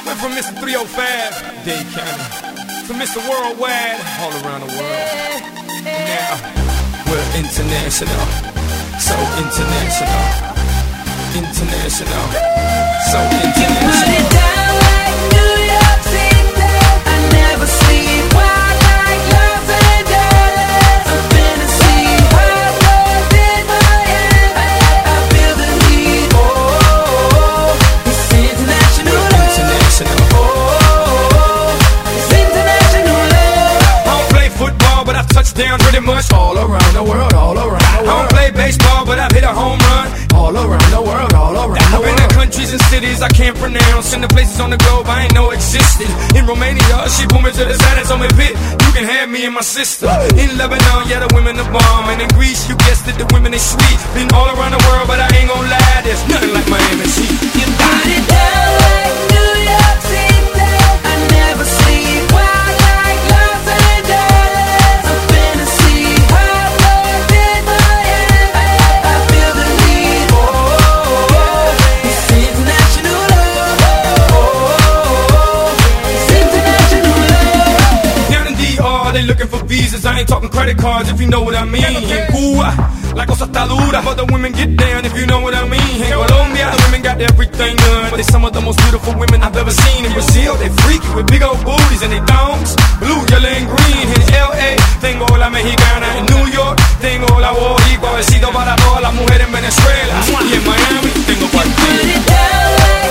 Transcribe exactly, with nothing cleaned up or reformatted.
Went from Mister three oh five, Dade County, to Mister Worldwide, all around the world. And now, we're international, so international, international, so international. Put it down like New York City. I never sleep. Wild like Los Angeles. A fantasy. Hot blood in my head. I, I, I feel the heat. Oh, oh, oh. It's international love. International. Oh, oh, oh. It's international love. I don't play football, but I've touched down pretty much all around the world, all around the world. I don't play baseball, but I've hit a home run all around the world, all around the world. I've been in countries and cities I can't pronounce, and the places on the globe I ain't know existed. In Romania, she pulled me to the side and told me, "Pit, you can have me and my sister." In Lebanon, yeah, the women are bomb, and in Greece, you guessed it, the women is sweet. Been all around the world, but I ain't gon' lie, there's nothing like Miami Heat. You put it down like New York City. I never sleep. Wild like Los Angeles. A fantasy. Hot blood in my head. I, I, I feel the heat. Oh, oh, oh. It's international love. Oh, oh, oh. It's international love. Down in D R, they looking for visas. I ain't talking credit cards, if you know what I mean. In Cuba, la cosa está dura, but the women get down, if you know what I mean. In Colombia, the women got everything done, but they some of the most beautiful women I've ever seen. In Brazil, they freaky with big old booties and they thongs, blue, yellow, and green. In L A, tengo la mexicana. In New York, tengo la boricua. Besito para todas las mujeres en Venezuela. Y en Miami, tengo Put partido. it down like